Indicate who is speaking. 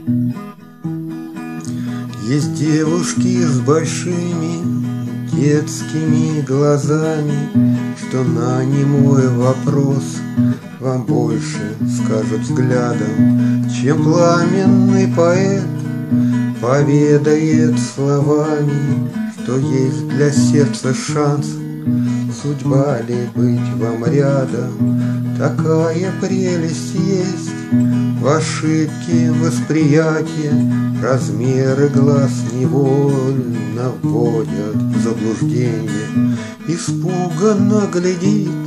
Speaker 1: Есть девушки с большими детскими глазами, что на немой вопрос вам больше скажут взглядом, чем пламенный поэт поведает словами, что есть для сердца шанс. Судьба ли быть вам рядом? Такая прелесть есть в ошибке восприятия. Размеры глаз невольно вводят в заблуждение. Испуганно глядит